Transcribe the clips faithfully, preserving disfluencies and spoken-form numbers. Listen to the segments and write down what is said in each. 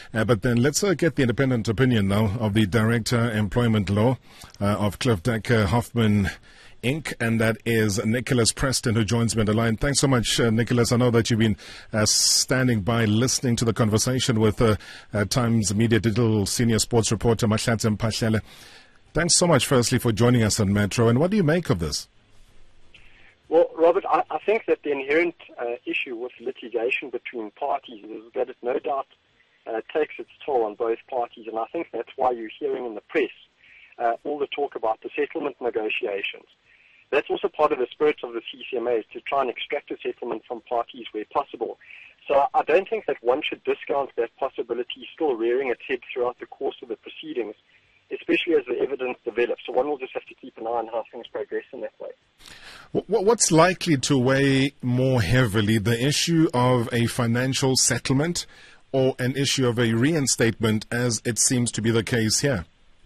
Uh, but then let's uh, get the independent opinion now of the Director Employment Law uh, of Cliff Decker Hoffman Incorporated, and that is Nicholas Preston, who joins me on the line. Thanks so much, uh, Nicholas. I know that you've been uh, standing by listening to the conversation with uh, uh, Times Media Digital Senior Sports Reporter Mahlatse Mphahlele. Thanks so much, firstly, for joining us on Metro. And what do you make of this? Well, Robert, I, I think that the inherent uh, issue with litigation between parties is that it no doubt uh, takes its toll on both parties, and I think that's why you're hearing in the press uh, all the talk about the settlement negotiations. That's also part of the spirit of the C C M A, is to try and extract a settlement from parties where possible. So I don't think that one should discount that possibility still rearing its head throughout the course of the proceedings, especially as the evidence develops. So one will just have to keep an eye on how things progress in that way. What's likely to weigh more heavily, the issue of a financial settlement or an issue of a reinstatement, as it seems to be the case here?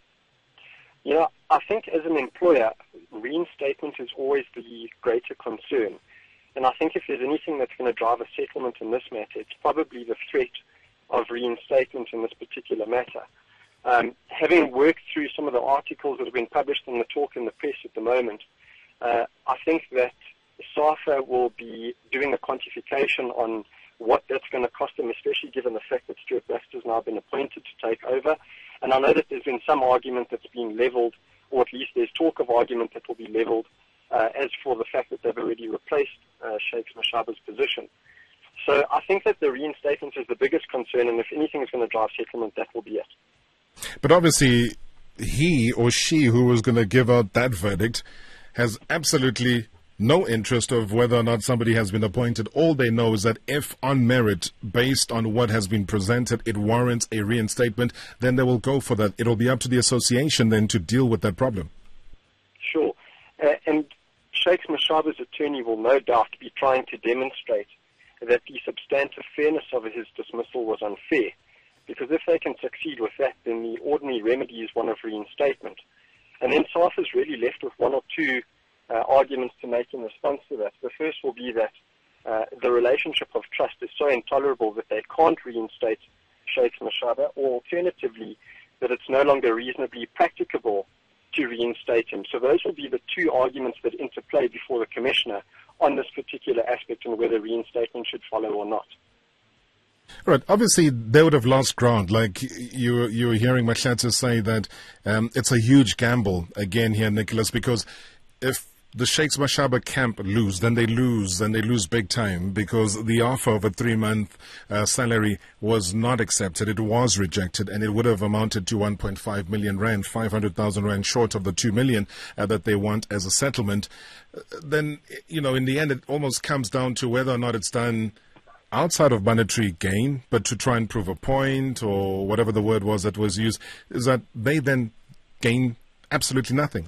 You know, I think as an employer, reinstatement is always the greater concern. And I think if there's anything that's going to drive a settlement in this matter, it's probably the threat of reinstatement in this particular matter. Um, having worked through some of the articles that have been published in the talk in the press at the moment, uh, I think that SAFA will be doing a quantification on what that's going to cost them, especially given the fact that Stuart Baxter's now been appointed to take over. And I know that there's been some argument that's been levelled, or at least there's talk of argument that will be levelled, uh, as for the fact that they've already replaced uh, Sheikh Mashaba's position. So I think that the reinstatement is the biggest concern, and if anything is going to drive settlement, that will be it. But obviously, he or she who was going to give out that verdict has absolutely no interest of whether or not somebody has been appointed. All they know is that if on merit, based on what has been presented, it warrants a reinstatement, then they will go for that. It will be up to the association then to deal with that problem. Sure. Uh, and Sheikh Mashaba's attorney will no doubt be trying to demonstrate that the substantive fairness of his dismissal was unfair. Because if they can succeed with that, then the ordinary remedy is one of reinstatement. And then SAFA is really left with one or two uh, arguments to make in response to that. The first will be that uh, the relationship of trust is so intolerable that they can't reinstate Sheikh Mashaba, or alternatively, that it's no longer reasonably practicable to reinstate him. So those will be the two arguments that interplay before the Commissioner on this particular aspect and whether reinstatement should follow or not. Right. Obviously, they would have lost ground. Like you, you were hearing Mahlatse say that um, it's a huge gamble again here, Nicholas, because if the Sheikh's Mashaba camp lose, then they lose, and they lose big time, because the offer of a three-month uh, salary was not accepted. It was rejected, and it would have amounted to one point five million rand, five hundred thousand rand short of the two million uh, that they want as a settlement. Uh, then, you know, in the end, it almost comes down to whether or not it's done outside of monetary gain, but to try and prove a point, or whatever the word was that was used, is that they then gain absolutely nothing.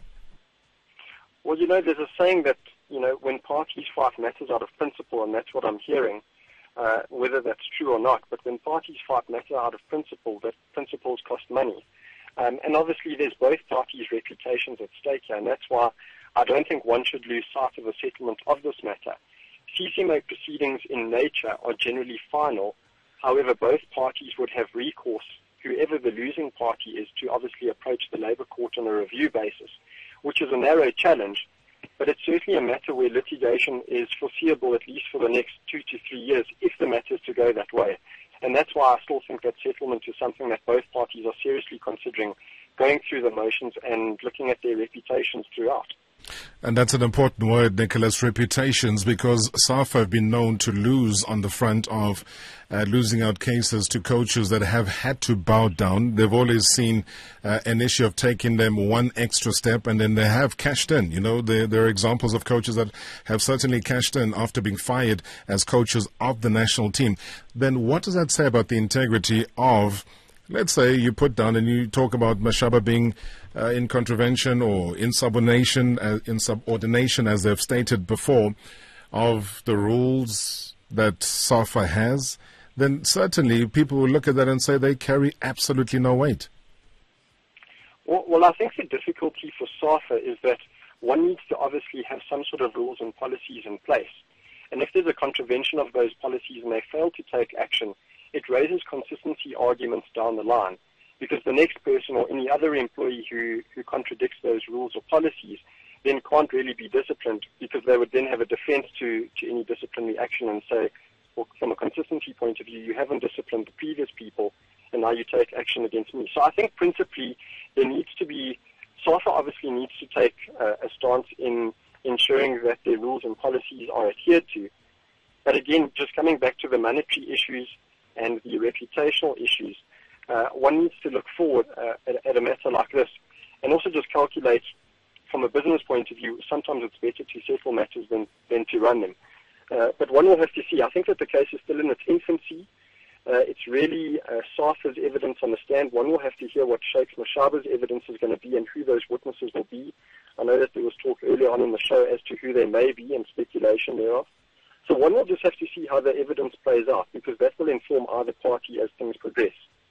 Well, you know, there's a saying that, you know, when parties fight matters out of principle, and that's what I'm hearing, uh, whether that's true or not, but when parties fight matters out of principle, that principles cost money. Um, and obviously there's both parties' reputations at stake here, and that's why I don't think one should lose sight of a settlement of this matter. C C M A proceedings in nature are generally final. However, both parties would have recourse, whoever the losing party is, to obviously approach the Labour Court on a review basis, which is a narrow challenge, but it's certainly a matter where litigation is foreseeable at least for the next two to three years if the matter is to go that way. And that's why I still think that settlement is something that both parties are seriously considering, going through the motions and looking at their reputations throughout. And that's an important word, Nicholas, reputations, because SAFA have been known to lose on the front of uh, losing out cases to coaches that have had to bow down. They've always seen uh, an issue of taking them one extra step, and then they have cashed in. You know, there, there are examples of coaches that have certainly cashed in after being fired as coaches of the national team. Then what does that say about the integrity of, let's say you put down and you talk about Mashaba being uh, in contravention or insubordination, uh, insubordination, as they've stated before, of the rules that SAFA has, then certainly people will look at that and say they carry absolutely no weight. Well, well I think the difficulty for SAFA is that one needs to obviously have some sort of rules and policies in place. And if there's a contravention of those policies and they fail to take action, it raises consistency arguments down the line, because the next person or any other employee who, who contradicts those rules or policies then can't really be disciplined, because they would then have a defense to, to any disciplinary action and say, well, from a consistency point of view, you haven't disciplined the previous people, and now you take action against me. So I think principally there needs to be, SAFA obviously needs to take uh, a stance in ensuring that their rules and policies are adhered to. But again, just coming back to the monetary issues and the reputational issues, uh, one needs to look forward uh, at, at a matter like this, and also just calculate from a business point of view, sometimes it's better to settle matters than, than to run them. Uh, but one will have to see. I think that the case is still in its infancy. Uh, it's really uh, SAFA's evidence on the stand. One will have to hear what Sheikh Mashaba's evidence is going to be and who those witnesses will be. I know that there was talk earlier on in the show as to who they may be and speculation thereof. So one will just have to see how the evidence plays out, because that will inform either party as things progress.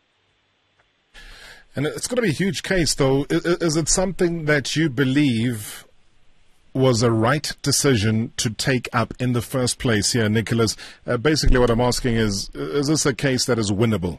And it's going to be a huge case, though. Is, is it something that you believe was a right decision to take up in the first place here, Nicholas? Uh, basically what I'm asking is, is this a case that is winnable?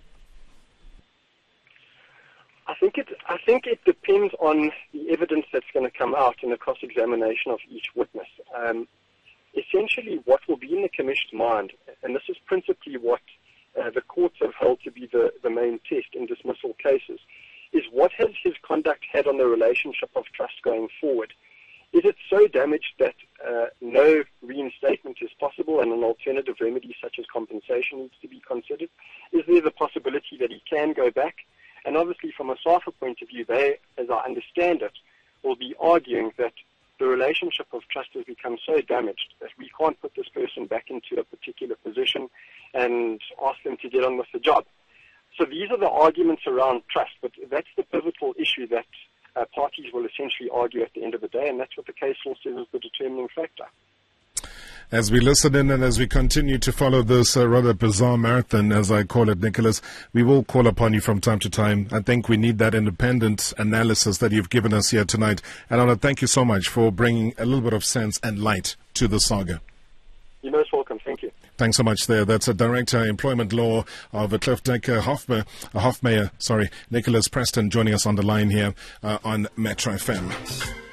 I think it, I think it depends on the evidence that's going to come out in the cross-examination of each witness. Um, essentially, what will be in the Commission's mind, and this is principally what uh, the courts have held to be the, the main test in dismissal cases, is what has his conduct had on the relationship of trust going forward? Is it so damaged that uh, no reinstatement is possible and an alternative remedy such as compensation needs to be considered? Is there the possibility that he can go back? And obviously from a SAFA point of view, they, as I understand it, will be arguing that the relationship of trust has become so damaged that we can't put this person back into a particular position and ask them to get on with the job. So these are the arguments around trust, but that's the pivotal issue that uh, parties will essentially argue at the end of the day, and that's what the case law says is the determining factor. As we listen in and as we continue to follow this uh, rather bizarre marathon, as I call it, Nicholas, we will call upon you from time to time. I think we need that independent analysis that you've given us here tonight. And I want to thank you so much for bringing a little bit of sense and light to the saga. You're most welcome. Thank you. Thanks so much there. That's a Director Employment Law of Cliff Decker Hofmeyer, uh, Hofmeyer, sorry, Nicholas Preston joining us on the line here uh, on Metro F M.